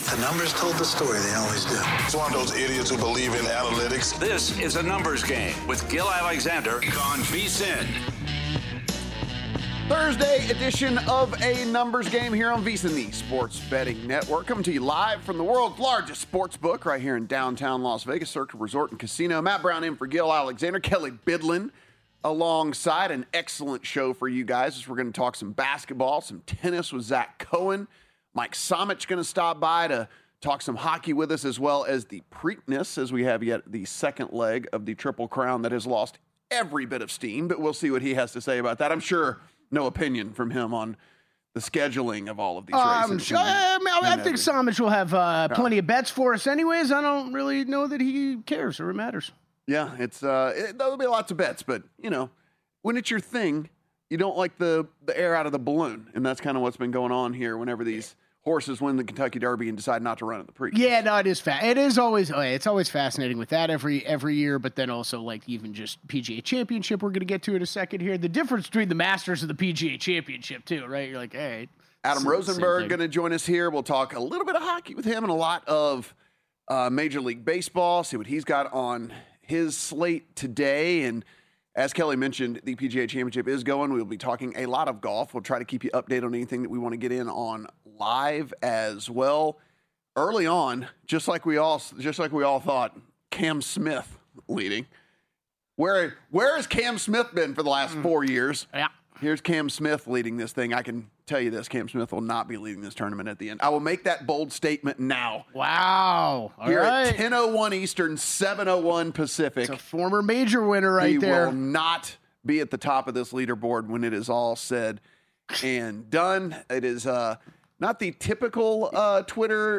The numbers told the story. They always do. It's one of those idiots who believe in analytics. This is a numbers game with Gil Alexander on VSiN. Thursday edition of a numbers game here on VSiN, the Sports Betting Network. Coming to you live from the world's largest sports book right here in downtown Las Vegas, Circa Resort and Casino. Matt Brown in for Gil Alexander, Kelly Bidlin alongside. An excellent show for you guys as we're going to talk some basketball, some tennis with Zach Cohen. Mike Somich going to stop by to talk some hockey with us, as well as the Preakness, as we have yet the second leg of the Triple Crown that has lost every bit of steam, but we'll see what he has to say about that. I'm sure no opinion from him on the scheduling of all of these races. I think Somich will have plenty of bets for us anyways. I don't really know that he cares or it matters. Yeah, there'll be lots of bets, but, you know, when it's your thing, you don't like the air out of the balloon, and that's kind of what's been going on here whenever these horses win the Kentucky Derby and decide not to run in the Preakness. Yeah, no, it is it's always fascinating with that every year, but then also like even just PGA Championship we're going to get to in a second here. The difference between the Masters and the PGA Championship too, right? You're like, hey, Adam Rosenberg going to join us here. We'll talk a little bit of hockey with him and a lot of Major League Baseball, see what he's got on his slate today. And as Kelly mentioned, the PGA Championship is going. We'll be talking a lot of golf. We'll try to keep you updated on anything that we want to get in on live as well. Early on, just like we all thought, Cam Smith leading. Where has Cam Smith been for the last 4 years? Yeah. Here's Cam Smith leading this thing. I can tell you this, Cam Smith will not be leading this tournament at the end. I will make that bold statement now. Wow. All Here right. at 10:01 Eastern, 7:01 Pacific. It's a former major winner right there. He will not be at the top of this leaderboard when it is all said and done. It is not the typical Twitter,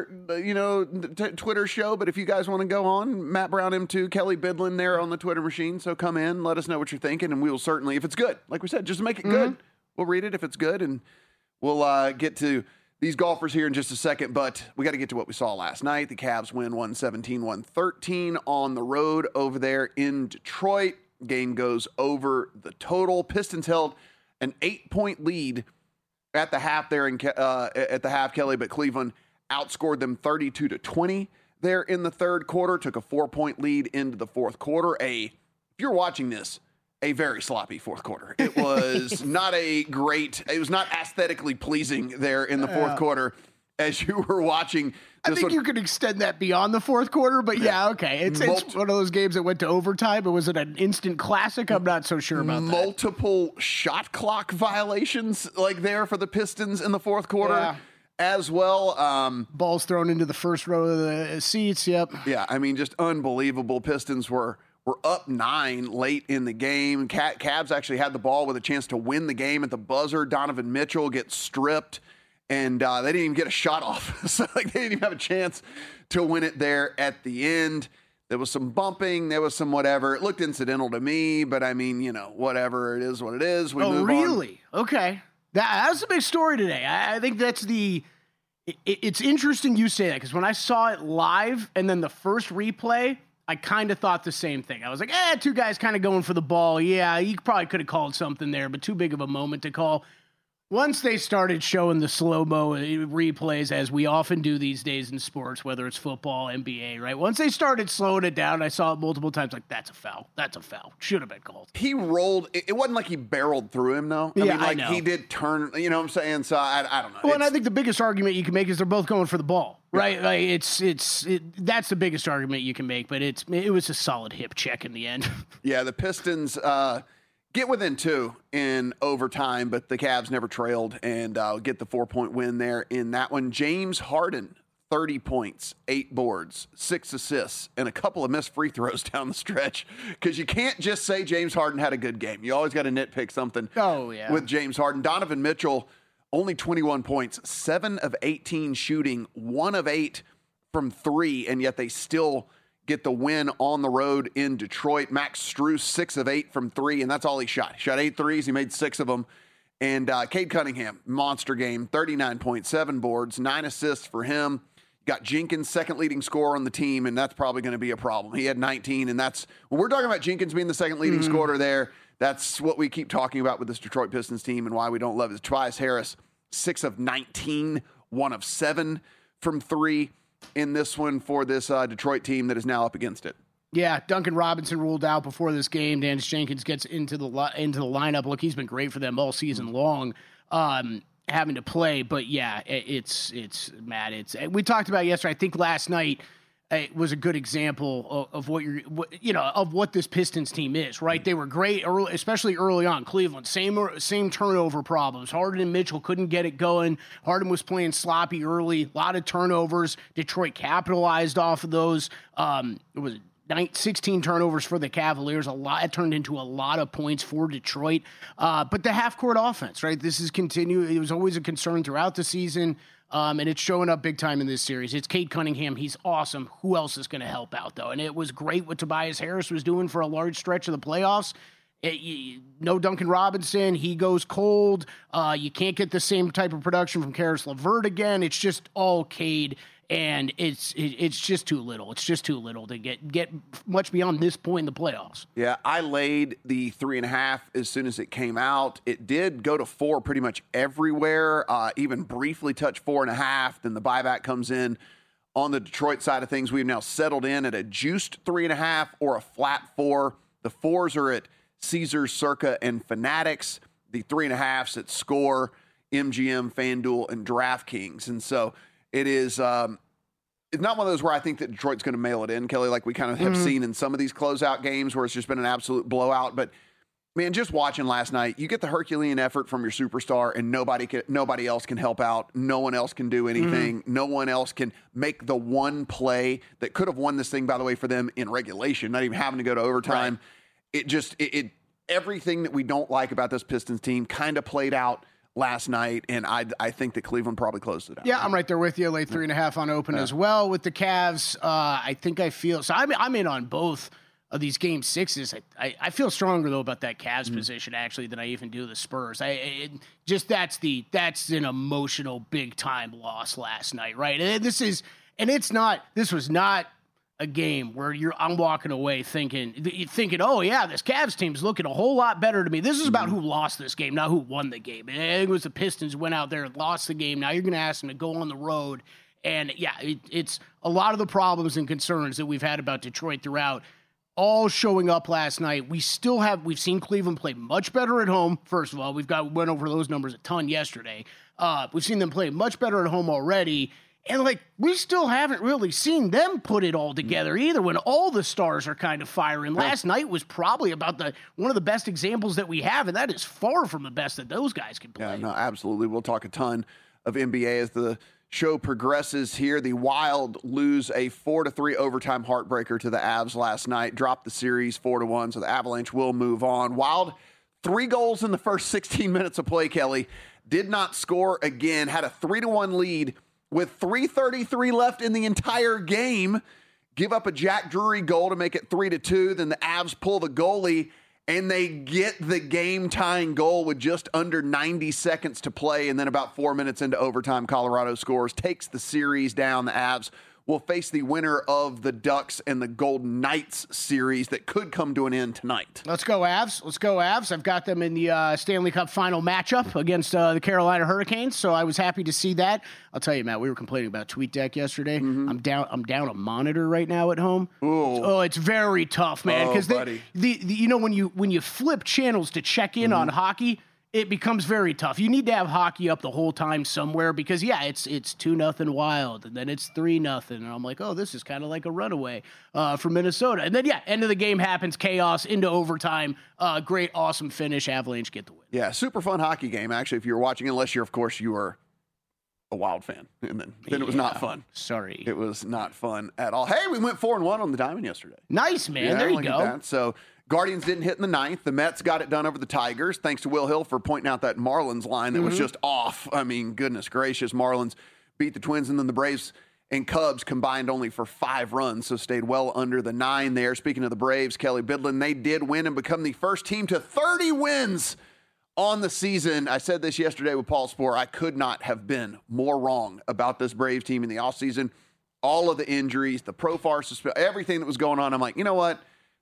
Twitter show, but if you guys want to go on, Matt Brown M2, Kelly Bidlin there on the Twitter machine. So come in, let us know what you're thinking, and we will certainly, if it's good, like we said, just make it good. We'll read it if it's good, and we'll get to these golfers here in just a second, but we got to get to what we saw last night. The Cavs win 117-113 on the road over there in Detroit. Game goes over the total. Pistons held an 8-point lead at the half there at the half, Kelly, but Cleveland outscored them 32-20 there in the third quarter, took a 4-point lead into the fourth quarter. If you're watching this, a very sloppy fourth quarter. It was not aesthetically pleasing there in the fourth quarter as you were watching. I think you could extend that beyond the fourth quarter, but yeah, okay. It's one of those games that went to overtime, but was it an instant classic? I'm not so sure about that. Multiple shot clock violations like there for the Pistons in the fourth quarter as well. Balls thrown into the first row of the seats, yep. Yeah, I mean, just unbelievable. Pistons were up 9 late in the game. Cavs actually had the ball with a chance to win the game at the buzzer. Donovan Mitchell gets stripped. And they didn't even get a shot off. So they didn't even have a chance to win it there at the end. There was some bumping. There was some whatever. It looked incidental to me, but I mean, whatever. It is what it is. We move really? on. Okay. That's a big story today. I think that's it's interesting you say that because when I saw it live and then the first replay, I kind of thought the same thing. I was like, two guys kind of going for the ball. Yeah, you probably could have called something there, but too big of a moment to call. Once they started showing the slow-mo replays, as we often do these days in sports, whether it's football, NBA, right? Once they started slowing it down, I saw it multiple times, like, that's a foul. That's a foul. Should have been called. He rolled. It wasn't like he barreled through him, though. I know. He did turn, you know what I'm saying? So, I don't know. Well, and I think the biggest argument you can make is they're both going for the ball, right? Yeah. Like, that's the biggest argument you can make, but it was a solid hip check in the end. Yeah, the Pistons get within 2 in overtime, but the Cavs never trailed and get the 4-point win there in that one. James Harden, 30 points, 8 boards, 6 assists, and a couple of missed free throws down the stretch because you can't just say James Harden had a good game. You always got to nitpick something with James Harden. Donovan Mitchell, only 21 points, 7 of 18 shooting, 1 of 8 from 3, and yet they still get the win on the road in Detroit. Max Strus, 6 of 8 from 3, and that's all he shot. He shot 8 threes. He made 6 of them. And Cade Cunningham, monster game, 39.7 boards, 9 assists for him. Got Jenkins, second leading scorer on the team, and that's probably going to be a problem. He had 19, and that's when we're talking about Jenkins being the second leading scorer there, that's what we keep talking about with this Detroit Pistons team and why we don't love it. Tobias Harris, 6 of 19, 1 of 7 from 3 in this one for this Detroit team that is now up against it. Yeah, Duncan Robinson ruled out before this game. Dennis Jenkins gets into the lineup. Look, he's been great for them all season long, having to play. But yeah, it's Matt. We talked about yesterday. I think last night it was a good example of what this Pistons team is. Right, they were great early, especially early on. Cleveland, same turnover problems. Harden and Mitchell couldn't get it going. Harden was playing sloppy early. A lot of turnovers. Detroit capitalized off of those. It was 16 turnovers for the Cavaliers. It turned into a lot of points for Detroit. But the half-court offense, right? This is continuing. It was always a concern throughout the season, and it's showing up big time in this series. It's Cade Cunningham. He's awesome. Who else is going to help out, though? And it was great what Tobias Harris was doing for a large stretch of the playoffs. No Duncan Robinson. He goes cold. You can't get the same type of production from Karis LeVert again. It's just all Cade. And it's just too little. It's just too little to get much beyond this point in the playoffs. Yeah, I laid the 3.5 as soon as it came out. It did go to 4 pretty much everywhere, even briefly touched 4.5. Then the buyback comes in. On the Detroit side of things, we've now settled in at a juiced 3.5 or a flat 4. The 4s are at Caesars, Circa, and Fanatics. The 3.5s at Score, MGM, FanDuel, and DraftKings. And so it is it's not one of those where I think that Detroit's going to mail it in, Kelly, like we kind of have seen in some of these closeout games where it's just been an absolute blowout. But, man, just watching last night, you get the Herculean effort from your superstar, and nobody else can help out. No one else can do anything. No one else can make the one play that could have won this thing, by the way, for them in regulation, not even having to go to overtime. Right. It everything that we don't like about this Pistons team kind of played out last night, and I think that Cleveland probably closed it out. Yeah, I'm right there with you. Late 3.5 on open as well with the Cavs. I'm in on both of these game sixes. I feel stronger though about that Cavs position actually than I even do the Spurs. That's an emotional big time loss last night, right? And this was not a game where I'm walking away thinking, oh yeah, this Cavs team's looking a whole lot better to me. This is about who lost this game, not who won the game. And I think it was the Pistons who went out there and lost the game. Now you're going to ask them to go on the road. And yeah, it's a lot of the problems and concerns that we've had about Detroit throughout all showing up last night. We've seen Cleveland play much better at home. First of all, went over those numbers a ton yesterday. We've seen them play much better at home already. And, we still haven't really seen them put it all together either when all the stars are kind of firing. Last night was probably about one of the best examples that we have, and that is far from the best that those guys can play. Yeah, no, absolutely. We'll talk a ton of NBA as the show progresses here. The Wild lose a 4-3 overtime heartbreaker to the Avs last night, dropped the series 4-1, so the Avalanche will move on. Wild, 3 goals in the first 16 minutes of play, Kelly. Did not score again, had a 3-1 lead with 3:33 left in the entire game, give up a Jack Drury goal to make it 3-2. Then the Avs pull the goalie, and they get the game-tying goal with just under 90 seconds to play. And then about 4 minutes into overtime, Colorado scores, takes the series down. The Avs will face the winner of the Ducks and the Golden Knights series that could come to an end tonight. Let's go, Avs. Let's go, Avs. I've got them in the Stanley Cup final matchup against the Carolina Hurricanes, so I was happy to see that. I'll tell you, Matt, we were complaining about TweetDeck yesterday. I'm down a monitor right now at home. Ooh. Oh, it's very tough, man. Because when you flip channels to check in on hockey, it becomes very tough. You need to have hockey up the whole time somewhere because, yeah, it's 2-0 Wild, and then it's 3-0, and I'm like, oh, this is kind of like a runaway for Minnesota. And then, yeah, end of the game happens, chaos, into overtime, great, awesome finish, Avalanche get the win. Yeah, super fun hockey game, actually, if you were watching, unless you're, of course, you were a Wild fan, and then it was not fun. Sorry. It was not fun at all. Hey, we went 4-1 on the Diamond yesterday. Nice, man. There you go. That. So Guardians didn't hit in the 9th. The Mets got it done over the Tigers. Thanks to Will Hill for pointing out that Marlins line that was just off. I mean, goodness gracious. Marlins beat the Twins, and then the Braves and Cubs combined only for 5 runs, so stayed well under the 9 there. Speaking of the Braves, Kelly Bidlin, they did win and become the first team to 30 wins on the season. I said this yesterday with Paul Spohr. I could not have been more wrong about this Braves team in the offseason. All of the injuries, the Profar suspension, everything that was going on. I'm like, you know what?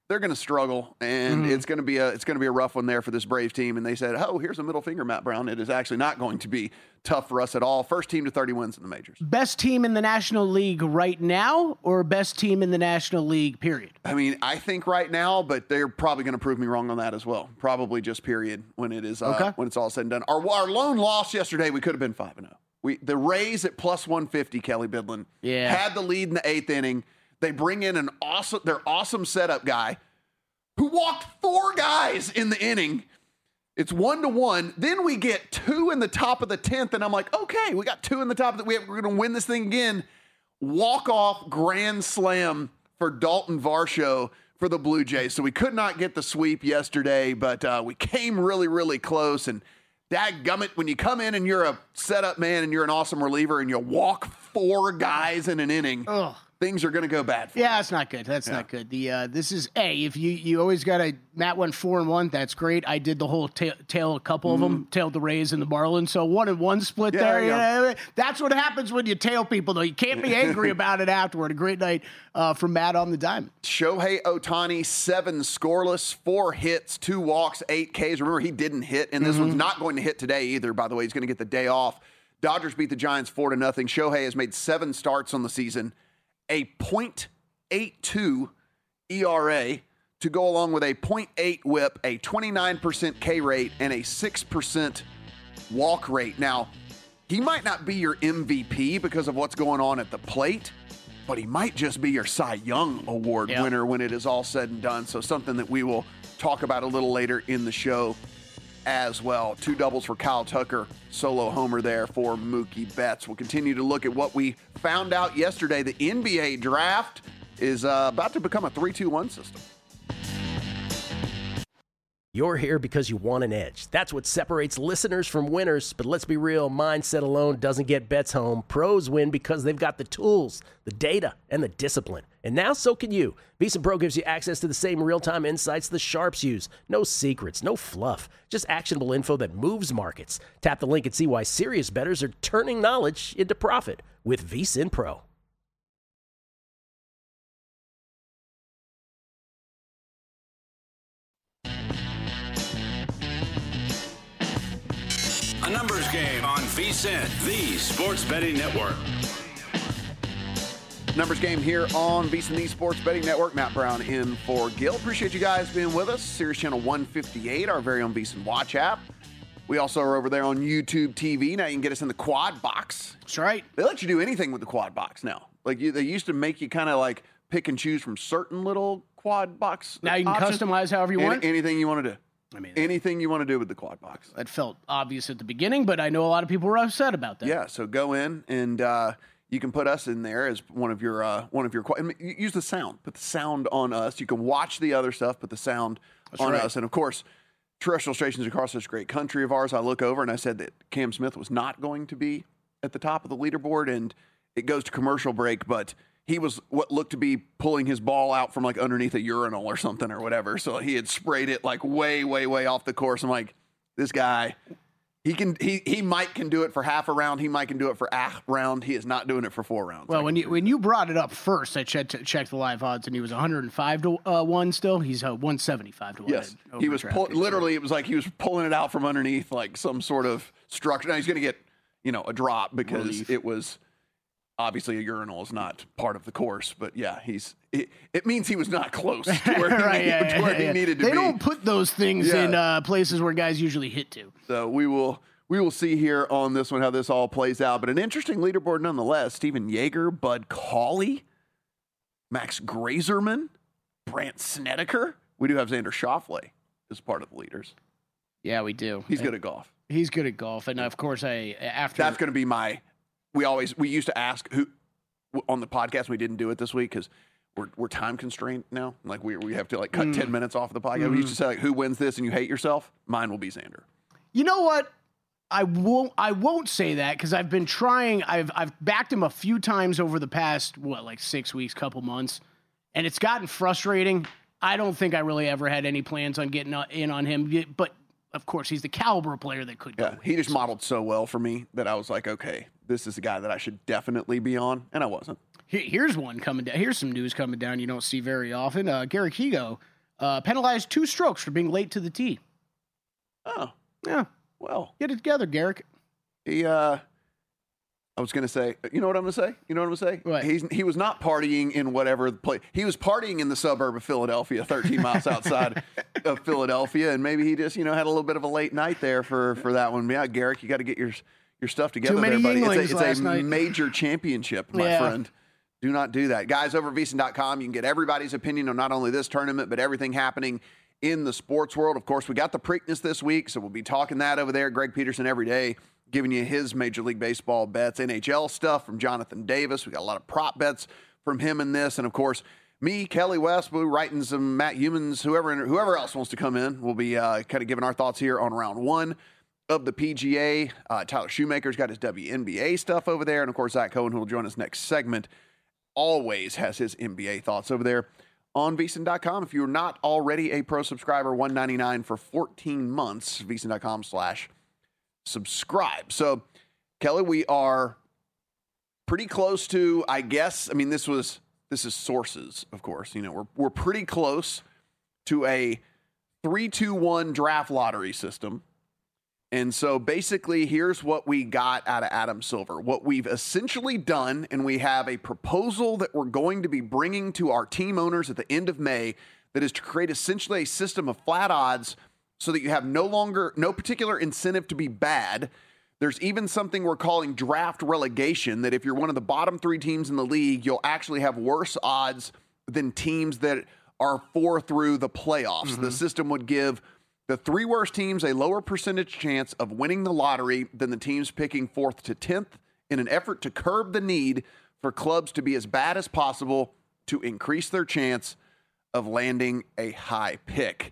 they're going to struggle, and it's going to be a rough one there for this Braves team. And they said, "Oh, here's a middle finger, Matt Brown. It is actually not going to be tough for us at all." First team to 30 wins in the majors. Best team in the National League right now, or best team in the National League, period? I mean, I think right now, but they're probably going to prove me wrong on that as well. Probably just period when it is when it's all said and done. Our lone loss yesterday, we could have been 5-0. The Rays at plus 150, Kelly Bidlin, had the lead in the 8th inning. They bring in their awesome setup guy who walked 4 guys in the inning. It's 1-1. Then we get 2 in the top of the 10th, and I'm like, okay, we got 2 in the top of we're going to win this thing again. Walk-off grand slam for Dalton Varsho for the Blue Jays. So we could not get the sweep yesterday, but we came really, really close. And dadgummit, when you come in and you're a setup man and you're an awesome reliever and you walk 4 guys in an inning, things are going to go bad for you. That's not good. That's not good. This is if you always got to. Matt went 4-1. That's great. I did the whole tail a couple of them, tailed the Rays and the Marlins. So 1-1 split there. Yeah. That's what happens when you tail people, though. You can't be angry about it afterward. A great night from Matt on the diamond. Shohei Ohtani, 7 scoreless, 4 hits, 2 walks, 8 Ks. Remember, he didn't hit, and this one's not going to hit today either. By the way, he's going to get the day off. Dodgers beat the Giants 4-0. Shohei has made 7 starts on the season. A .82 ERA to go along with a .8 whip, a 29% K rate, and a 6% walk rate. Now, he might not be your MVP because of what's going on at the plate, but he might just be your Cy Young Award winner when it is all said and done. So something that we will talk about a little later in the show as well. 2 doubles for Kyle Tucker, solo homer there for Mookie Betts. We'll continue to look at what we found out yesterday. The NBA draft is about to become a 3-2-1 system. You're here because you want an edge. That's what separates listeners from winners. But let's be real, mindset alone doesn't get bets home. Pros win because they've got the tools, the data, and the discipline. And now so can you. VSiN Pro gives you access to the same real-time insights the sharps use. No secrets, no fluff, just actionable info that moves markets. Tap the link and see why serious bettors are turning knowledge into profit with VSiN Pro. A numbers game on VSiN, the Sports Betting Network. Numbers game here on VSiN, the Sports Betting Network. Matt Brown in for Gil. Appreciate you guys being with us. Series Channel 158, our very own VSiN Watch app. We also are over there on YouTube TV. Now you can get us in the quad box. That's right. They let you do anything with the quad box now. Like they used to make you kind of like pick and choose from certain little quad box. Now you can options. customize however you want. Anything you want to do. I mean, anything you want to do with the quad box. That felt obvious at the beginning, but I know a lot of people were upset about that. Yeah, so go in and you can put us in there as one of your use the sound. Put the sound on us. You can watch the other stuff, put the sound on us. And of course, terrestrial stations across this great country of ours. I look over and I said that Cam Smith was not going to be at the top of the leaderboard, and it goes to commercial break, but he was what looked to be pulling his ball out from like underneath a urinal or something or whatever. So he had sprayed it like way, way, way off the course. I'm like, this guy, he might can do it for half a round. He might can do it for a round. He is not doing it for 4 rounds. Well, when you brought it up first, I checked the live odds, and he was 105 to 1 still. He's 175 to 1. Yes, he was literally. It was like he was pulling it out from underneath like some sort of structure. Now he's going to get a drop because it was. Obviously, a urinal is not part of the course, but yeah, it means he was not close to where he needed to be. They don't put those things in places where guys usually hit to. So we will see here on this one how this all plays out. But an interesting leaderboard nonetheless. Steven Yeager, Bud Cauley, Max Grazerman, Brandt Snedeker. We do have Xander Schauffele as part of the leaders. Yeah, we do. He's good at golf. He's good at golf, and of course, after that's going to be my. We used to ask who on the podcast. We didn't do it this week because we're time constrained now. Like we have to like cut 10 minutes off of the podcast. Mm-hmm. We used to say like, who wins this and you hate yourself? Mine will be Xander. You know what? I won't say that because I've been trying. I've backed him a few times over the past 6 weeks, couple months, and it's gotten frustrating. I don't think I really ever had any plans on getting in on him, but. Of course, he's the caliber player that could go. He just modeled so well for me that I was like, okay, this is a guy that I should definitely be on, and I wasn't. Here's one coming down. Here's some news coming down you don't see very often. Garrick Higo penalized 2 strokes for being late to the tee. Oh, Yeah. well. Get it together, Garrick. I was going to say, you know what I'm going to say? You know what I'm going to say? What? He was not partying in whatever place. He was partying in the suburb of Philadelphia, 13 miles outside of Philadelphia, and maybe he just, had a little bit of a late night there for that one. Yeah, Garrick, you got to get your stuff together Too many there, buddy. Yinglings It's a major championship, my friend. Do not do that. Guys, over at VSiN.com, you can get everybody's opinion on not only this tournament, but everything happening in the sports world. Of course, we got the Preakness this week, so we'll be talking that over there. Greg Peterson every day giving you his Major League Baseball bets, NHL stuff from Jonathan Davis. We got a lot of prop bets from him in this. And, of course, me, Kelly West, we're writing some Matt Humans, whoever else wants to come in. We'll be kind of giving our thoughts here on round 1 of the PGA. Tyler Shoemaker's got his WNBA stuff over there. And, of course, Zach Cohen, who will join us next segment, always has his NBA thoughts over there on VSiN.com. If you're not already a pro subscriber, $199 for 14 months, VSiN.com/subscribe. So, Kelly, we are pretty close to, I guess, this is sources, of course. We're pretty close to a 3-2-1 draft lottery system. And so basically, here's what we got out of Adam Silver. What we've essentially done, and we have a proposal that we're going to be bringing to our team owners at the end of May, that is to create essentially a system of flat odds so that you have no particular incentive to be bad. There's even something we're calling draft relegation, that if you're one of the bottom 3 teams in the league, you'll actually have worse odds than teams that are 4 through the playoffs. Mm-hmm. The system would give the 3 worst teams a lower percentage chance of winning the lottery than the teams picking 4th to 10th, in an effort to curb the need for clubs to be as bad as possible to increase their chance of landing a high pick.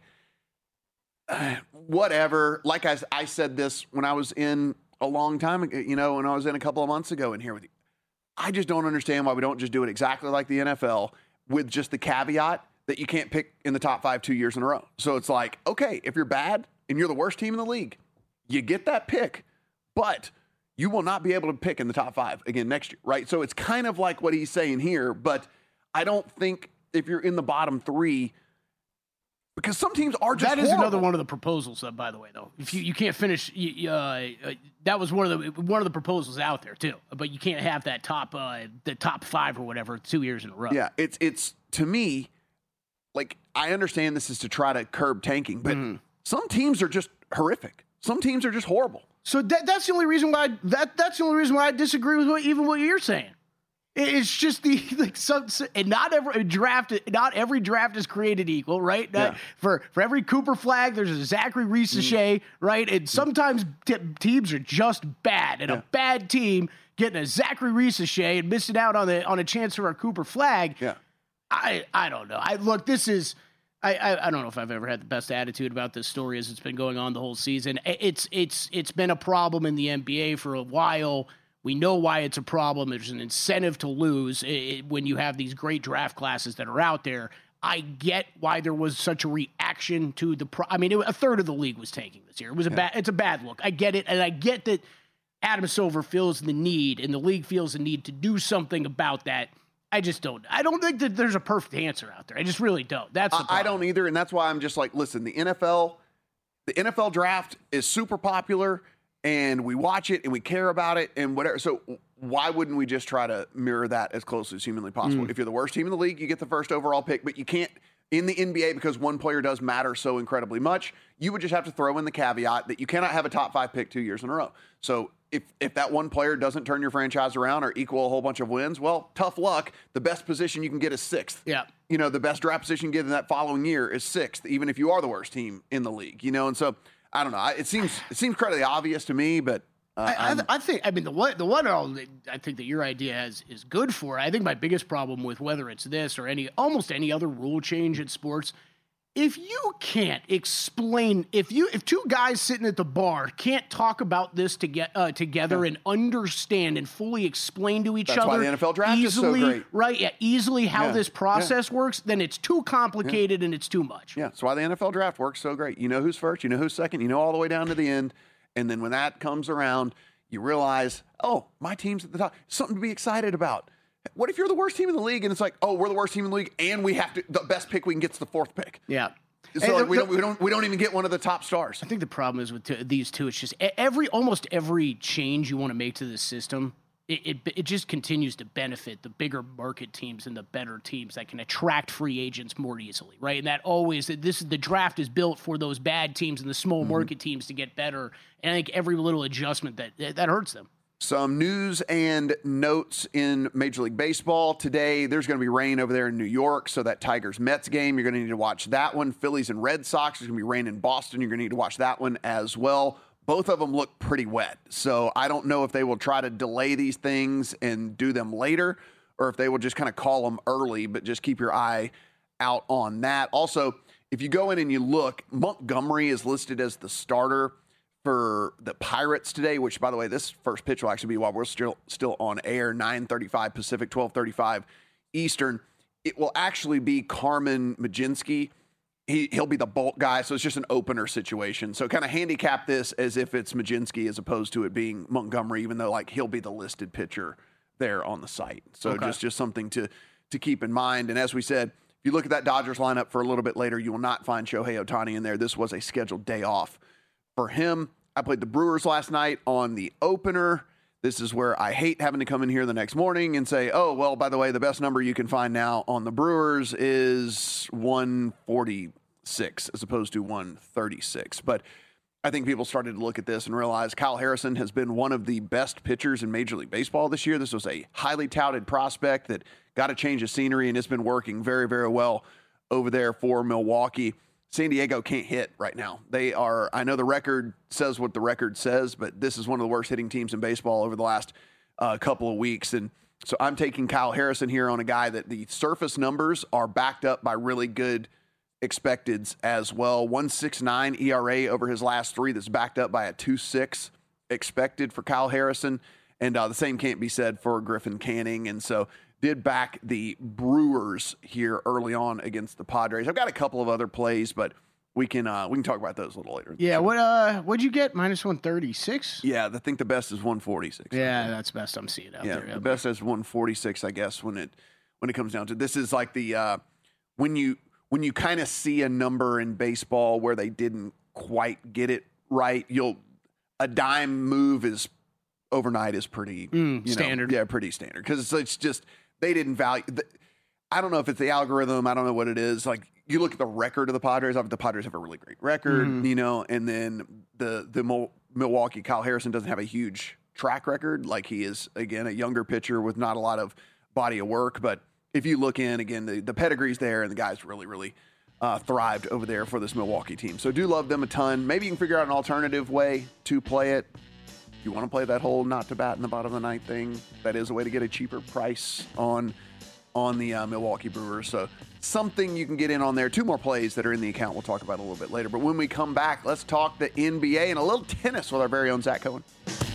Whatever. Like I said this when I was in a long time ago, when I was in a couple of months ago in here with you. I just don't understand why we don't just do it exactly like the NFL, with just the caveat that you can't pick in the top 5 2 years in a row. So it's like, okay, if you're bad and you're the worst team in the league, you get that pick, but you will not be able to pick in the top 5 again next year, right? So it's kind of like what he's saying here, but I don't think if you're in the bottom 3, because some teams are just horrible. Another one of the proposals, by the way, though. If you can't finish, that was one of the proposals out there too. But you can't have that the top 5 or whatever 2 years in a row. Yeah, it's to me, like, I understand this is to try to curb tanking, but some teams are just horrific. Some teams are just horrible. So that's the only reason why that's the only reason why I disagree with what you're saying. It's just and not every draft is created equal, right? Yeah. For every Cooper Flag, there's a Zachary Risacher, right? And sometimes teams are just bad, and a bad team getting a Zachary Risacher and missing out on a chance for a Cooper Flag. Yeah, I don't know. I don't know if I've ever had the best attitude about this story as it's been going on the whole season. It's been a problem in the NBA for a while. We know why it's a problem. There's an incentive to lose when you have these great draft classes that are out there. I get why there was such a reaction to a third of the league was tanking this year. It's a bad look. I get it, and I get that Adam Silver feels the need, and the league feels the need to do something about that. I just don't. I don't think that there's a perfect answer out there. I just really don't. That's the problem. I don't either, and that's why I'm just like, listen, the NFL draft is super popular, and we watch it and we care about it and whatever. So why wouldn't we just try to mirror that as closely as humanly possible? If you're the worst team in the league, you get the first overall pick, but you can't in the NBA because one player does matter so incredibly much. You would just have to throw in the caveat that you cannot have a top 5 pick 2 years in a row. So if that one player doesn't turn your franchise around or equal a whole bunch of wins, well, tough luck. The best position you can get is 6th. Yeah. The best draft position you get in that following year is 6th, even if you are the worst team in the league, and so I don't know. It seems incredibly obvious to me, but I think the one I think that your idea is good for. I think my biggest problem with whether it's this or almost any other rule change in sports, if you can't explain, if 2 guys sitting at the bar can't talk about this together and understand and fully explain to each other, that's why the NFL draft easily, is so great, right? Yeah, easily how this process works, then it's too complicated and it's too much. Yeah, that's why the NFL draft works so great. You know who's first, you know who's second, you know all the way down to the end, and then when that comes around, you realize, oh, my team's at the top. Something to be excited about. What if you're the worst team in the league and it's like, oh, we're the worst team in the league and we have to, the best pick we can get's the 4th pick. Yeah. So like, we don't even get one of the top stars. I think the problem is with these two, it's just almost every change you want to make to the system, it just continues to benefit the bigger market teams and the better teams that can attract free agents more easily, right? And that always, the draft is built for those bad teams and the small market teams to get better. And I think every little adjustment that hurts them. Some news and notes in Major League Baseball today. There's going to be rain over there in New York, so that Tigers-Mets game, you're going to need to watch that one. Phillies and Red Sox, there's going to be rain in Boston. You're going to need to watch that one as well. Both of them look pretty wet, so I don't know if they will try to delay these things and do them later, or if they will just kind of call them early, but just keep your eye out on that. Also, if you go in and you look, Montgomery is listed as the starter for the Pirates today, which, by the way, this first pitch will actually be while we're still on air, 9:35 Pacific, 12:35 Eastern. It will actually be Carmen Mlodzinski. He'll be the bulk guy, so it's just an opener situation. So kind of handicap this as if it's Mlodzinski as opposed to it being Montgomery, even though like he'll be the listed pitcher there on the site. So just something to keep in mind. And as we said, if you look at that Dodgers lineup for a little bit later, you will not find Shohei Ohtani in there. This was a scheduled day off for him. I played the Brewers last night on the opener. This is where I hate having to come in here the next morning and say, oh, well, by the way, the best number you can find now on the Brewers is 146 as opposed to 136. But I think people started to look at this and realize Kyle Harrison has been one of the best pitchers in Major League Baseball this year. This was a highly touted prospect that got a change of scenery, and it's been working very, very well over there for Milwaukee. San Diego can't hit right now. They are, I know the record says what the record says, but this is one of the worst hitting teams in baseball over the last couple of weeks. And so I'm taking Kyle Harrison here on a guy that the surface numbers are backed up by really good expecteds as well. 1.69 ERA over his last 3. That's backed up by a 2.6 expected for Kyle Harrison. And the same can't be said for Griffin Canning. And so did back the Brewers here early on against the Padres. I've got a couple of other plays, but we can talk about those a little later. Yeah, what'd you get? -136? Yeah, I think the best is 146. Yeah, that's best I'm seeing out there. Yeah, the best is 146, I guess, when it comes down to this is like the when you kind of see a number in baseball where they didn't quite get it right, a dime move is overnight is pretty standard. Pretty standard because it's just. They didn't value. I don't know if it's the algorithm. I don't know what it is. Like you look at the record of the Padres. The Padres have a really great record, and then the Milwaukee Kyle Harrison doesn't have a huge track record. Like he is again a younger pitcher with not a lot of body of work. But if you look in again, the pedigree's there, and the guys really, really thrived over there for this Milwaukee team. So do love them a ton. Maybe you can figure out an alternative way to play it. You want to play that whole not to bat in the bottom of the ninth thing, that is a way to get a cheaper price on the Milwaukee Brewers. So something you can get in on there. 2 more plays that are in the account we'll talk about a little bit later. But when we come back, let's talk the NBA and a little tennis with our very own Zach Cohen.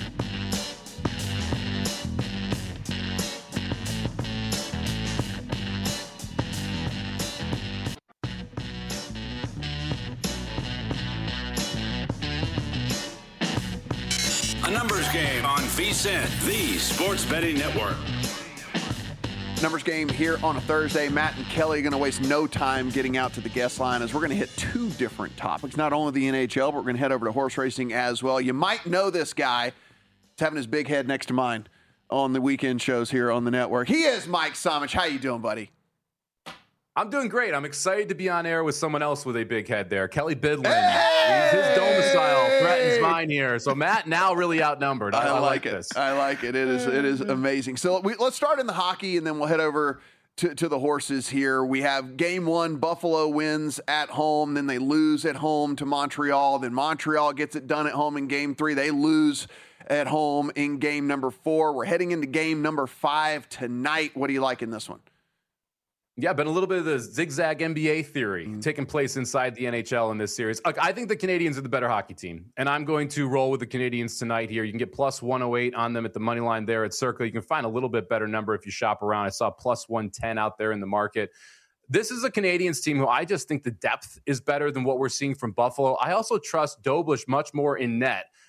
A numbers game on VSiN, the sports betting network. Numbers game here on a Thursday. Matt and Kelly are going to waste no time getting out to the guest line as we're going to hit 2 different topics. Not only the NHL, but we're going to head over to horse racing as well. You might know this guy. He's having his big head next to mine on the weekend shows here on the network. He is Mike Somich. How you doing, buddy? I'm doing great. I'm excited to be on air with someone else with a big head there. Kelly Bidlin. Hey! His domicile threatens mine here. So Matt now really outnumbered. I like this. I like it. It is amazing. So let's start in the hockey, and then we'll head over to the horses here. We have game 1. Buffalo wins at home. Then they lose at home to Montreal. Then Montreal gets it done at home in game 3. They lose at home in game number 4. We're heading into game number 5 tonight. What do you like in this one? Yeah, been a little bit of the zigzag NBA theory taking place inside the NHL in this series. Look, I think the Canadiens are the better hockey team, and I'm going to roll with the Canadiens tonight here. You can get plus 108 on them at the money line there at Circle. You can find a little bit better number if you shop around. I saw plus 110 out there in the market. This is a Canadiens team who I just think the depth is better than what we're seeing from Buffalo. I also trust Doblich much more in net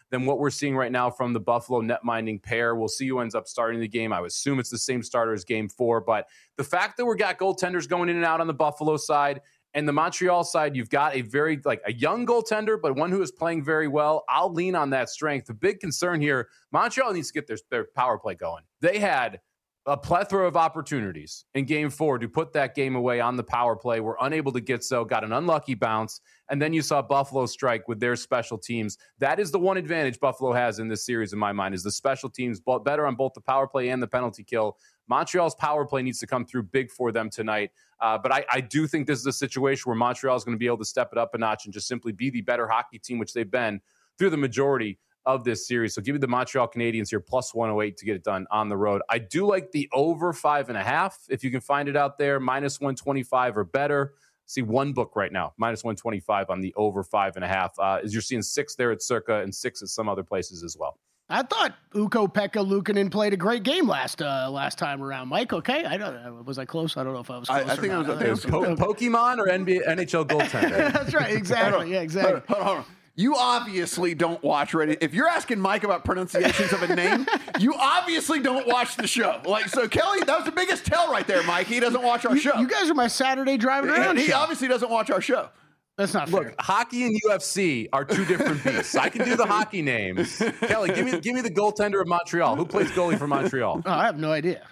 than what we're seeing right now from the Buffalo net-minding pair. We'll see who ends up starting the game. I would assume it's the same starter as Game 4, but the fact that we got goaltenders going in and out on the Buffalo side and the Montreal side, you've got a very a young goaltender, but one who is playing very well. I'll lean on that strength. The big concern here, Montreal needs to get their power play going. They had a plethora of opportunities in Game 4 to put that game away on the power play. Were unable to get so, got an unlucky bounce, and then you saw Buffalo strike with their special teams. That is the one advantage Buffalo has in this series, in my mind, is the special teams, better on both the power play and the penalty kill. Montreal's power play needs to come through big for them tonight. But I do think this is a situation where Montreal is going to be able to step it up a notch and just simply be the better hockey team, which they've been through the majority of this series. So give me the Montreal Canadiens here, plus 108 to get it done on the road. I do like the over 5.5, if you can find it out there, minus 125 or better. See one book right now, minus 125 on the over 5.5. As you're seeing 6 there at Circa and 6 at some other places as well. I thought Ukko-Pekka Luukkonen played a great game last time around. Mike, okay? Was I close? I don't know if I was close. I think I was Pokemon or NHL goaltender. That's right. Exactly. Yeah, exactly. Hold on. You obviously don't watch Reddit. If you're asking Mike about pronunciations of a name, you obviously don't watch the show. So Kelly, that was the biggest tell right there, Mike. He doesn't watch our show. You guys are my Saturday driving around He show. obviously doesn't watch our show. That's not fair. Look, hockey and UFC are two different beasts. I can do the hockey names. Kelly, give me the goaltender of Montreal. Who plays goalie for Montreal? Oh, I have no idea.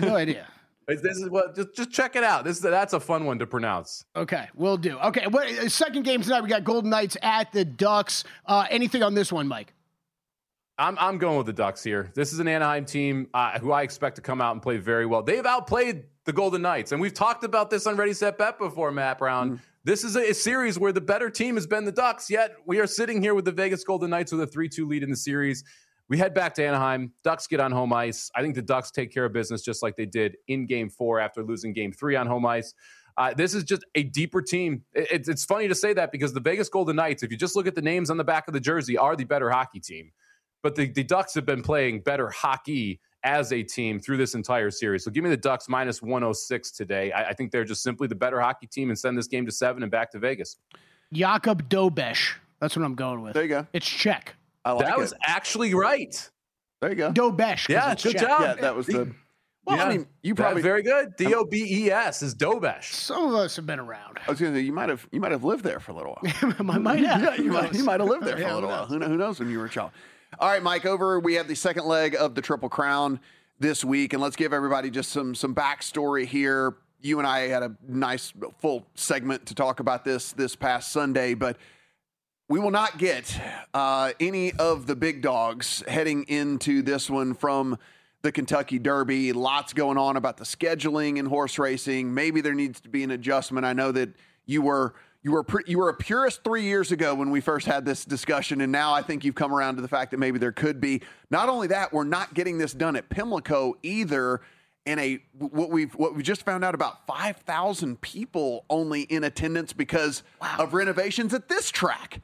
This is what. Just check it out. That's a fun one to pronounce. Okay, we'll do. Okay, second game tonight. We got Golden Knights at the Ducks. Anything on this one, Mike? I'm going with the Ducks here. This is an Anaheim team who I expect to come out and play very well. They've outplayed the Golden Knights, and we've talked about this on Ready, Set, Bet before, Matt Brown. Mm-hmm. This is a series where the better team has been the Ducks, yet we are sitting here with the Vegas Golden Knights with a 3-2 lead in the series. We head back to Anaheim. Ducks get on home ice. I think the Ducks take care of business just like they did in Game 4 after losing Game 3 on home ice. This is just a deeper team. It's funny to say that because the Vegas Golden Knights, if you just look at the names on the back of the jersey, are the better hockey team. But the Ducks have been playing better hockey as a team through this entire series. So give me the Ducks minus 106 today. I think they're just simply the better hockey team and send this game to 7 and back to Vegas. Jakub Dobeš. That's what I'm going with. There you go. It's Czech. That was actually right. There you go. Dobeš. Yeah, good job. Yeah, that was the... Well, yeah, I mean, you probably... very good. Dobes is Dobeš. Some of us have been around. I was going to say, you might have lived there for a little while. I might have. Yeah, you might have lived there for a little while. Who knows when you were a child. All right, Mike, we have the second leg of the Triple Crown this week, and let's give everybody just some backstory here. You and I had a nice full segment to talk about this past Sunday, but we will not get any of the big dogs heading into this one from the Kentucky Derby. Lots going on about the scheduling in horse racing. Maybe there needs to be an adjustment. I know that you were a purist 3 years ago when we first had this discussion, and now I think you've come around to the fact that maybe there could be. Not only that, we're not getting this done at Pimlico either. And what we just found out about 5,000 people only in attendance because of renovations at this track.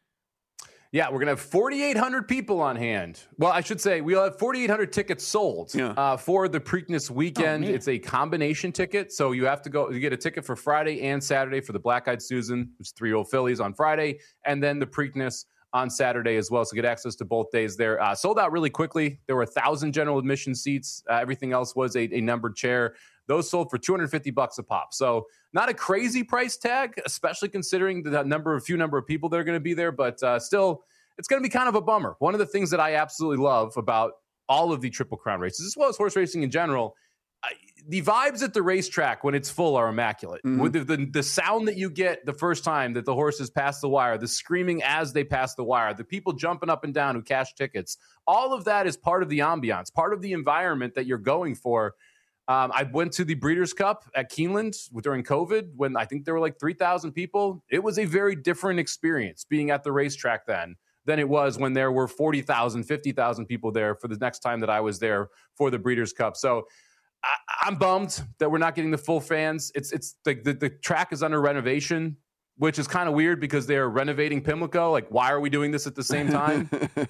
Yeah, we're going to have 4,800 people on hand. Well, I should say we'll have 4,800 tickets sold for the Preakness weekend. It's a combination ticket, so you have to go. You get a ticket for Friday and Saturday for the Black Eyed Susan, which is 3-year-old fillies on Friday, and then the Preakness on Saturday as well. So get access to both days there. Sold out really quickly. There were 1,000 general admission seats. Everything else was a numbered chair. Those sold for $250 a pop. So not a crazy price tag, especially considering the few number of people that are going to be there, but still, it's going to be kind of a bummer. One of the things that I absolutely love about all of the Triple Crown races, as well as horse racing in general, the vibes at the racetrack when it's full are immaculate. Mm-hmm. With the sound that you get the first time that the horses pass the wire, the screaming as they pass the wire, the people jumping up and down who cash tickets, all of that is part of the ambiance, part of the environment that you're going for. I went to the Breeders' Cup at Keeneland during COVID when I think there were like 3,000 people. It was a very different experience being at the racetrack then than it was when there were 40,000, 50,000 people there for the next time that I was there for the Breeders' Cup. So I'm bummed that we're not getting the full fans. It's the track is under renovation, which is kind of weird because they're renovating Pimlico. Like, why are we doing this at the same time?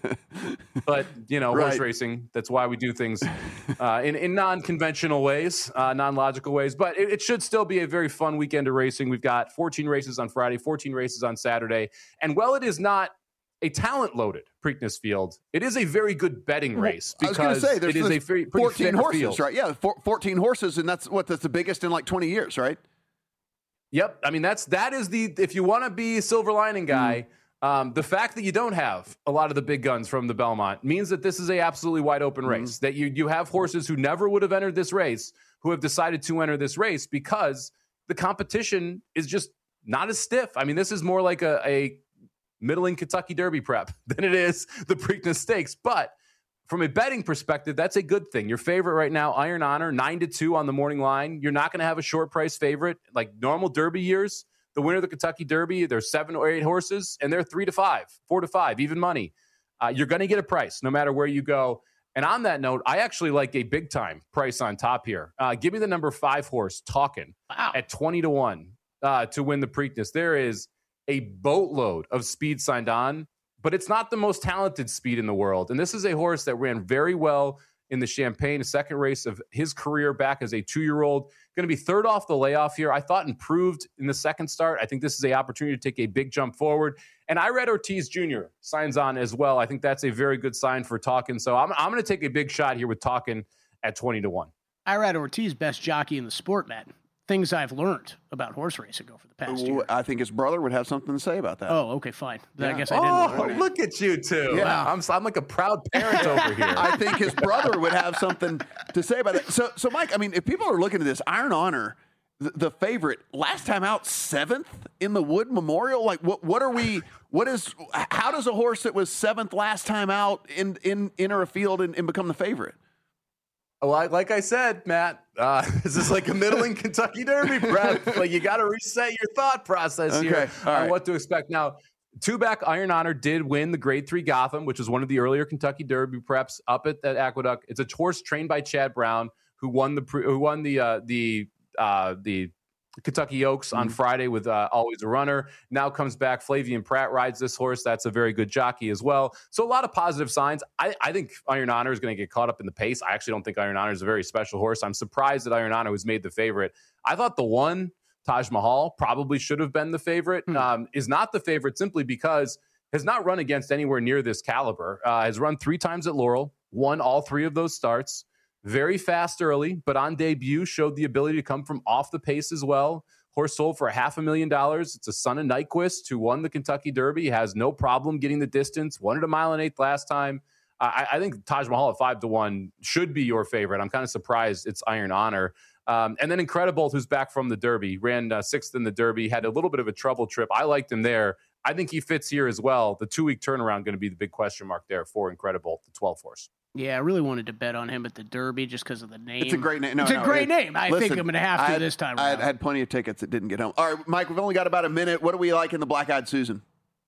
But, horse racing, that's why we do things in non-conventional ways, non-logical ways. But it should still be a very fun weekend of racing. We've got 14 races on Friday, 14 races on Saturday. And while it is not a talent-loaded Preakness field, it is a very good betting race because I was going to say, it is a very 14 horses, field. right? Yeah, 14 horses, and that's the biggest in like 20 years, right? Yep. I mean, that is if you want to be a silver lining guy, the fact that you don't have a lot of the big guns from the Belmont means that this is a absolutely wide open race, that you have horses who never would have entered this race who have decided to enter this race because the competition is just not as stiff. I mean, this is more like a middling Kentucky Derby prep than it is the Preakness Stakes. But from a betting perspective, that's a good thing. Your favorite right now, Iron Honor, 9-2 on the morning line. You're not going to have a short price favorite like normal Derby years. The winner of the Kentucky Derby, there's 7 or 8 horses, and they're 3-5, 4-5, even money. You're going to get a price no matter where you go. And on that note, I actually like a big time price on top here. Give me the number 5 horse, Talkin, at 20-1 to win the Preakness. There is a boatload of speed signed on, but it's not the most talented speed in the world. And this is a horse that ran very well in the Champagne, a second race of his career back as a 2-year-old. Going to be third off the layoff here. I thought improved in the second start. I think this is an opportunity to take a big jump forward. And Irad Ortiz Jr. signs on as well. I think that's a very good sign for Talkin. So I'm going to take a big shot here with Talkin at 20-1. Irad Ortiz, best jockey in the sport, Matt. Things I've learned about horse racing over the past year. I think his brother would have something to say about that. Oh, okay, fine. Then I guess I didn't learn. Look at you two. Yeah. I'm like a proud parent over here. I think his brother would have something to say about that. So Mike, I mean, if people are looking at this, Iron Honor, the favorite, last time out 7th in the Wood Memorial. Like, how does a horse that was 7th last time out enter a field and become the favorite? Well, like I said, Matt, this is like a middling Kentucky Derby prep. Like, you got to reset your thought process here on what to expect. Now, 2-back Iron Honor did win the Grade 3 Gotham, which is one of the earlier Kentucky Derby preps up at that Aqueduct. It's a horse trained by Chad Brown, who won the Kentucky Oaks on Friday with Always a Runner. Now comes back. Flavian Pratt rides this horse. That's a very good jockey as well. So a lot of positive signs. I think Iron Honor is going to get caught up in the pace. I actually don't think Iron Honor is a very special horse. I'm surprised that Iron Honor was made the favorite. I thought the one, Taj Mahal, probably should have been the favorite. Is not the favorite simply because has not run against anywhere near this caliber. Has run 3 times at Laurel, won all 3 of those starts. Very fast early, but on debut showed the ability to come from off the pace as well. Horse sold for $500,000. It's a son of Nyquist who won the Kentucky Derby. He has no problem getting the distance. Won it a 1.8 miles last time. I think Taj Mahal at 5-1 should be your favorite. I'm kind of surprised it's Iron Honor. And then Incredibolt, who's back from the Derby, ran 6th in the Derby, had a little bit of a trouble trip. I liked him there. I think he fits here as well. The 2-week turnaround going to be the big question mark there for Incredibolt, the 12th horse. Yeah, I really wanted to bet on him at the Derby just because of the name. It's a great name. It's a great name. I think I'm going to have to this time around. I had plenty of tickets that didn't get home. All right, Mike, we've only got about a minute. What do we like in the Black Eyed Susan?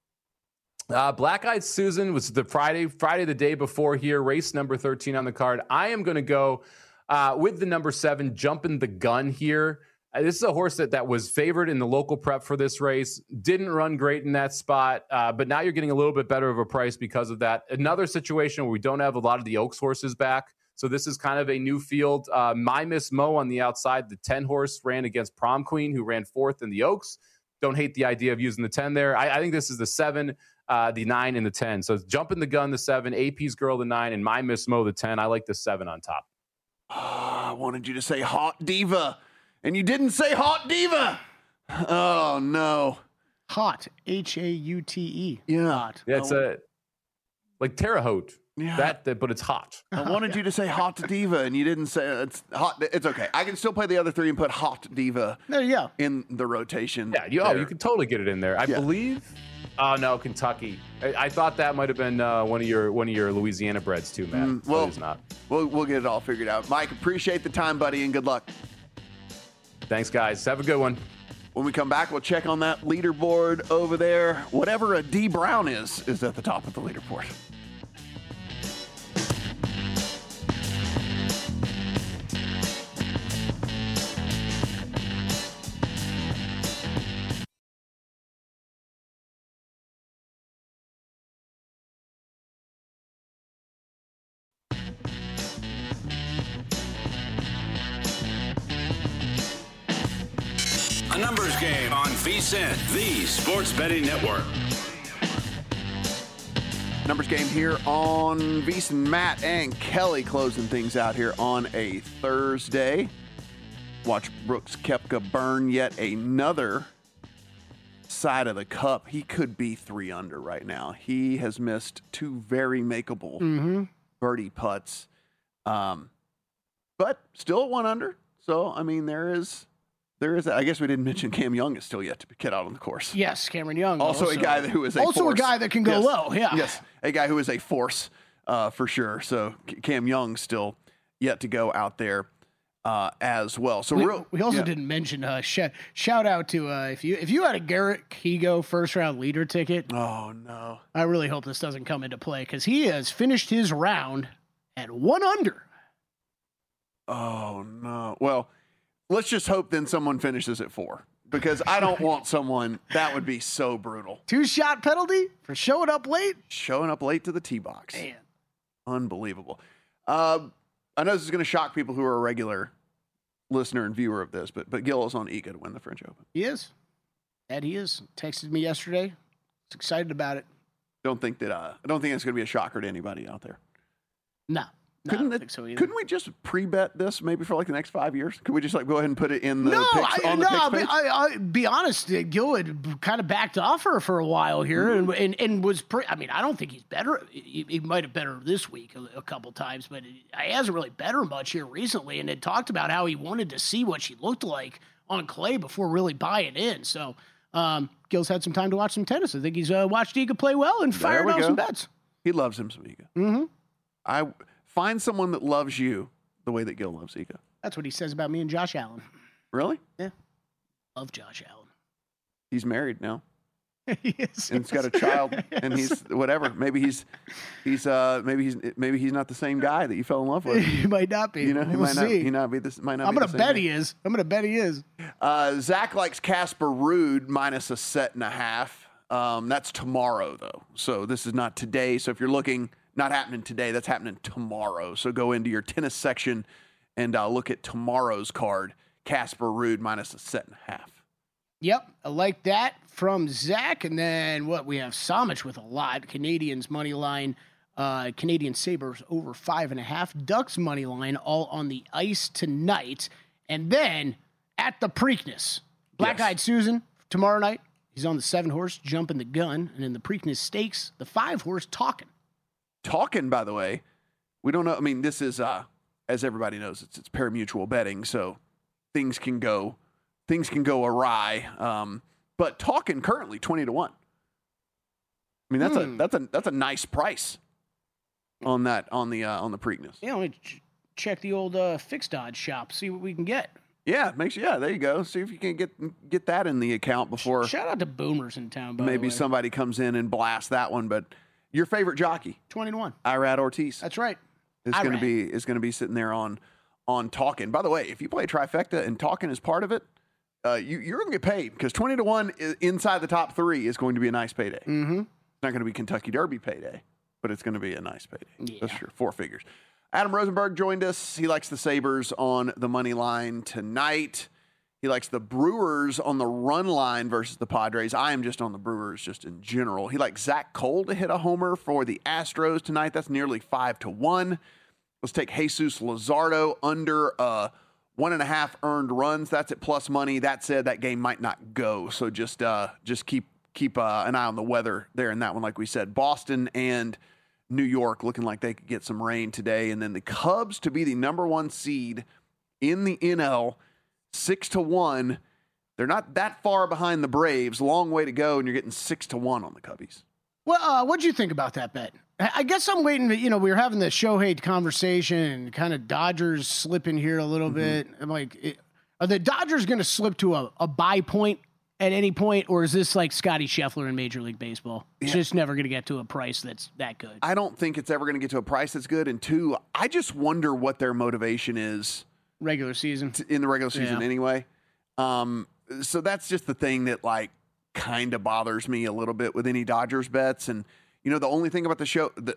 Black Eyed Susan was the Friday the day before here, race number 13 on the card. I am going to go with the number 7, Jumping the Gun here. This is a horse that was favored in the local prep for this race. Didn't run great in that spot, but now you're getting a little bit better of a price because of that. Another situation where we don't have a lot of the Oaks horses back. So this is kind of a new field. My Miss Mo on the outside, the 10 horse ran against Prom Queen, who ran 4th in the Oaks. Don't hate the idea of using the 10 there. I think this is the 7, the 9, and the 10. So Jumping the Gun, the 7, AP's Girl, the 9, and My Miss Mo, the 10. I like the 7 on top. I wanted you to say Hot Diva, and you didn't say Hot Diva. Oh, no. Hot, Haute. Yeah. Hot. Yeah, it's like Terre Haute. Yeah. But it's hot. I wanted you to say Hot Diva, and you didn't say it's hot. It's okay. I can still play the other 3 and put Hot Diva in the rotation. Yeah, you could totally get it in there. I believe. Oh no, Kentucky. I thought that might have been one of your Louisiana breds too, man. Well, it's not. We'll get it all figured out. Mike, appreciate the time, buddy, and good luck. Thanks, guys. Have a good one. When we come back, we'll check on that leaderboard over there. Whatever a D Brown is at the top of the leaderboard. A numbers game on VSiN, the Sports Betting Network. Numbers game here on VSiN. Matt and Kelly closing things out here on a Thursday. Watch Brooks Koepka burn yet another side of the cup. He could be 3 under right now. He has missed 2 very makeable birdie putts, but still at 1 under. So, I mean, there is. I guess we didn't mention Cam Young is still yet to get out on the course. Yes, Cameron Young. Also a guy who is a force. Also a guy that can go low, yeah. Yes, a guy who is a force for sure. So Cam Young still yet to go out there as well. So we also didn't mention shout out to if you had a Garrett Higo first round leader ticket. Oh no! I really hope this doesn't come into play because he has finished his round at 1 under. Oh no! Well, let's just hope then someone finishes at 4 because I don't want someone that would be so brutal. 2-shot penalty for showing up late. Showing up late to the tee box. Man, unbelievable. I know this is going to shock people who are a regular listener and viewer of this, but Gil is on Iga to win the French Open. He is. And he is. Texted me yesterday. Was excited about it. I don't think it's going to be a shocker to anybody out there. No. I don't think so either. Couldn't we just pre-bet this maybe for like the next 5 years? Could we just go ahead and put it in the picks on the picks page? I'll be honest. Gil had kind of backed off her for a while here and was I don't think he's better. He might have better this week a couple times, but he hasn't really better much here recently and had talked about how he wanted to see what she looked like on clay before really buying in. So Gil's had some time to watch some tennis. I think he's watched Iga play well and fired out some bets. He loves him some Iga. Mm-hmm. Find someone that loves you the way that Gil loves Iga. That's what he says about me and Josh Allen. Really? Yeah. Love Josh Allen. He's married now. He is. And he's got a child, and he's whatever. Maybe he's not the same guy that you fell in love with. He might not be. You know, we'll see. He might not be this. Might not. I'm be gonna bet he is. I'm gonna bet he is. Zach likes Casper Ruud minus a 7.5. That's tomorrow though, so this is not today. So if you're looking. Not happening today. That's happening tomorrow. So go into your tennis section and look at tomorrow's card. Casper Ruud minus a 7.5. Yep, I like that from Zach. And then we have Samich with a lot. Canadians money line. Canadian Sabres over 5.5. Ducks money line all on the ice tonight. And then at the Preakness, Black-Eyed Susan tomorrow night. He's on the 7-horse jumping the gun. And in the Preakness Stakes, the 5-horse Talking. Talking, by the way, we don't know. I mean, this is, as everybody knows, it's pari-mutuel betting, so things can go awry. But Talking currently 20-1. I mean, that's a nice price on the Preakness. Yeah, let me check the old fixed odds shop, see what we can get. Yeah, there you go. See if you can get that in the account before. Shout out to Boomers in town. By maybe the way. somebody comes in and blasts that one, but. Your favorite jockey, 20-1, Irad Ortiz. That's right. Is going to be sitting there on Talking. By the way, if you play a trifecta and Talking is part of it, you're going to get paid because 20-1 inside the top 3 is going to be a nice payday. Mm-hmm. It's not going to be Kentucky Derby payday, but it's going to be a nice payday. Yeah. That's sure. 4 figures. Adam Rosenberg joined us. He likes the Sabres on the money line tonight. He likes the Brewers on the run line versus the Padres. I am just on the Brewers just in general. He likes Zach Cole to hit a homer for the Astros tonight. That's nearly 5-1. Let's take Jesus Luzardo under 1.5 earned runs. That's at plus money. That said, that game might not go. So just keep an eye on the weather there in that one. Like we said, Boston and New York looking like they could get some rain today. And then the Cubs to be the number 1 seed in the NL. 6-1. They're not that far behind the Braves. Long way to go, and you're getting 6-1 on the Cubbies. Well, what'd you think about that bet? I guess I'm waiting to, we were having the Shohei conversation and kind of Dodgers slipping here a little bit. I'm like, are the Dodgers going to slip to a buy point at any point, or is this like Scotty Scheffler in Major League Baseball? It's just never going to get to a price that's that good. I don't think it's ever going to get to a price that's good. And 2, I just wonder what their motivation is. Regular season. In the regular season anyway. So that's just the thing that like kind of bothers me a little bit with any Dodgers bets. And, the only thing about the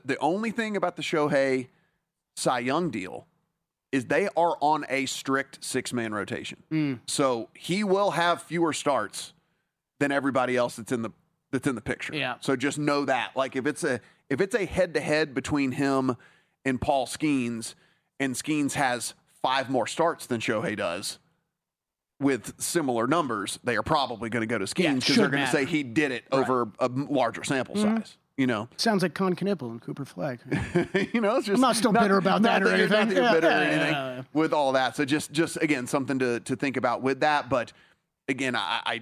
Shohei Cy Young deal is they are on a strict 6-man rotation. So he will have fewer starts than everybody else that's in that's in the picture. Yeah. So just know that. Like if it's a head-to-head between him and Paul Skeens, and Skeens has 5 more starts than Shohei does with similar numbers, they are probably going to go to Skeens because they're going to say he did it over a larger sample size. You know, sounds like Con Knipple and Cooper Flag. You know, it's just I'm not still bitter about that or anything. Not that you're bitter or anything with all that. So just again, something to think about with that. But again,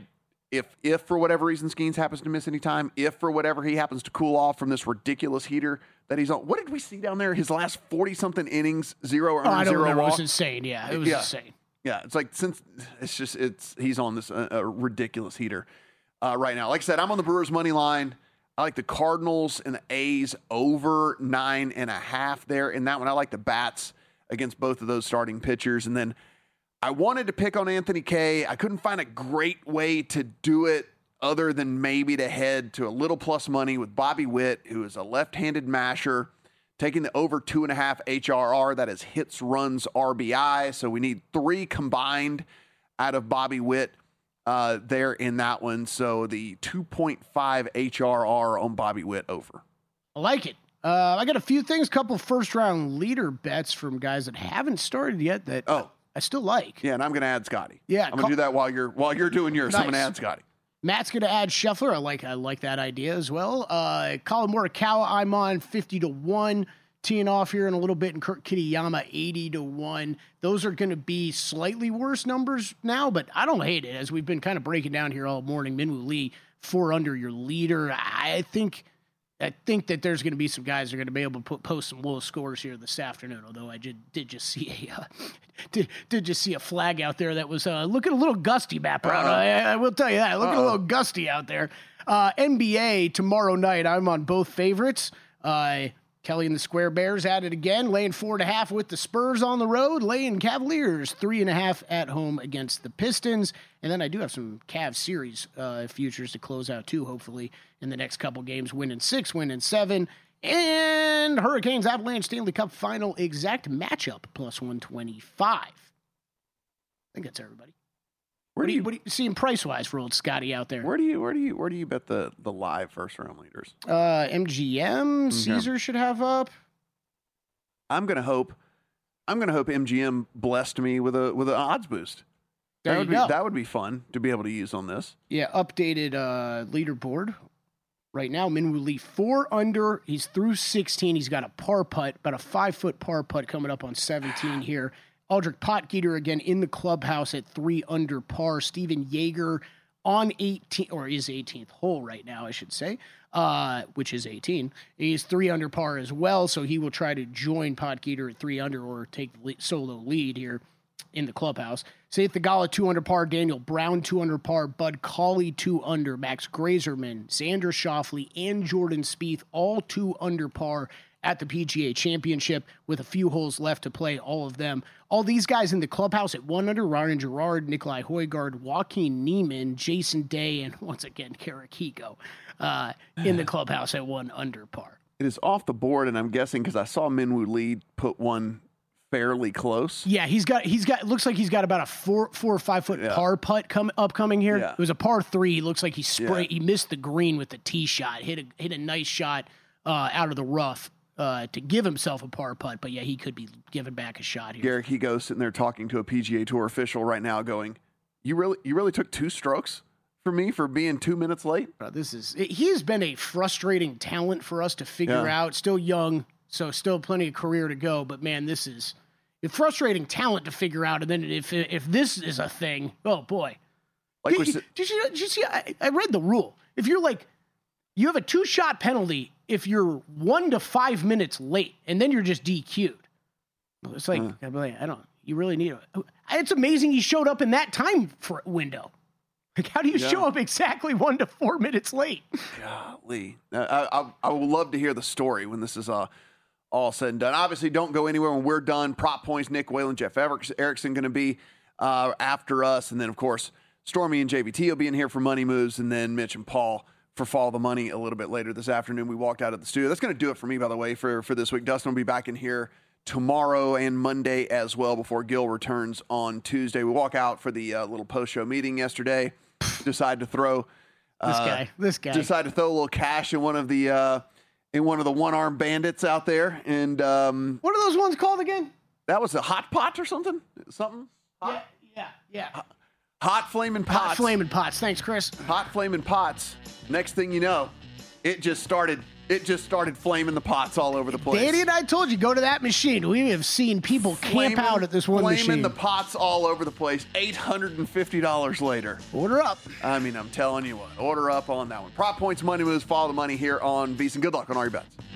if for whatever reason Skeens happens to miss any time, if for whatever he happens to cool off from this ridiculous heater that he's on, what did we see down there? His last 40-something innings, 0 earned, I don't 0 remember. walk. It was insane. Yeah, it was insane. Yeah, it's like he's on this ridiculous heater right now. Like I said, I'm on the Brewers money line. I like the Cardinals and the A's over 9.5 there in that one. I like the bats against both of those starting pitchers. And then I wanted to pick on Anthony Kay. I couldn't find a great way to do it other than maybe to head to a little plus money with Bobby Witt, who is a left-handed masher, taking the over 2.5 HRR. That is hits, runs, RBI. So we need 3 combined out of Bobby Witt there in that one. So the 2.5 HRR on Bobby Witt over. I like it. I got a few things, couple first-round leader bets from guys that haven't started yet that I still like. Yeah, and I'm going to add Scotty. Yeah, I'm going to do that while you're doing yours. Nice. I'm going to add Scotty. Matt's going to add Scheffler. I like that idea as well. Colin Morikawa, I'm on 50-1. Teeing off here in a little bit, and Kurt Kitayama 80-1. Those are going to be slightly worse numbers now, but I don't hate it. As we've been kind of breaking down here all morning, Minwoo Lee 4 under your leader. I think that there's going to be some guys that are going to be able to post some low scores here this afternoon. Although I did just see a flag out there that was looking a little gusty, Matt Brown. I will tell you that, looking a little gusty out there. NBA tomorrow night. I'm on both favorites. Kelly and the Square Bears at it again, laying 4.5 with the Spurs on the road, laying Cavaliers 3.5 at home against the Pistons. And then I do have some Cavs series futures to close out too, hopefully in the next couple games, winning 6, winning 7. And Hurricanes Avalanche Stanley Cup final exact matchup plus 125. I think that's everybody. What are you seeing price wise for old Scotty out there? Where do you bet the live first round leaders? MGM, Caesar should have up. I'm gonna hope MGM blessed me with an odds boost. That would be fun to be able to use on this. Yeah, updated leaderboard. Right now, Minwoo Lee 4 under. He's through 16. He's got a par putt, about a 5-foot par putt coming up on 17 here. Aldrich Potgieter again in the clubhouse at 3 under par. Steven Yeager on 18, or is 18th hole right now, I should say, which is 18. He's 3 under par as well, so he will try to join Potgieter at 3 under or take solo lead here in the clubhouse. Seth Theegala 2 under par, Daniel Brown 2 under par, Bud Cauley 2 under, Max Grazerman, Xander Schauffele, and Jordan Spieth all 2 under par at the PGA Championship with a few holes left to play, all of them. All these guys in the clubhouse at 1 under, Ryan Gerard, Nikolai Højgaard, Joaquin Niemann, Jason Day, and once again, Garrick Hiko in the clubhouse at 1 under par. It is off the board, and I'm guessing because I saw Minwoo Lee put one fairly close. Yeah, he's got. Looks like he's got about a 4 or 5 foot par putt upcoming here. Yeah. It was a par 3. He looks like he sprayed. He missed the green with the tee shot. Hit a nice shot out of the rough to give himself a par putt. But yeah, he could be giving back a shot here. Garrick Hiko sitting there talking to a PGA Tour official right now, going, "You really took 2 strokes for me for being 2 minutes late." He has been a frustrating talent for us to figure out. Still young. So still plenty of career to go, but man, this is a frustrating talent to figure out. And then if this is a thing, oh boy! Did you see? I read the rule. If you're you have a 2-shot penalty if you're 1 to 5 minutes late, and then you're just DQ'd. It's like you really need it. It's amazing he showed up in that time window. How do you show up exactly 1 to 4 minutes late? Golly, I would love to hear the story when this is all said and done. Obviously, don't go anywhere when we're done. Prop Points, Nick Whalen, Jeff Erickson going to be after us. And then, of course, Stormy and JVT will be in here for Money Moves. And then Mitch and Paul for Follow the Money a little bit later this afternoon. We walked out of the studio. That's going to do it for me, by the way, for this week. Dustin will be back in here tomorrow and Monday as well before Gil returns on Tuesday. We walk out for the little post-show meeting yesterday. Decided to throw This guy decided to throw a little cash in one of the one-armed bandits out there, and what are those ones called again? that was a hot pot or something. Hot? Yeah. Hot flaming pots. Hot flaming pots. Thanks, Chris. Hot flaming pots. Next thing you know, it just started flaming the pots all over the place. Danny and I told you, go to that machine. We have seen people camp out at this one machine. Flaming the pots all over the place. $850 later. Order up. I mean, I'm telling you what. Order up on that one. Prop points, money moves, follow the money here on VSiN. Good luck on all your bets.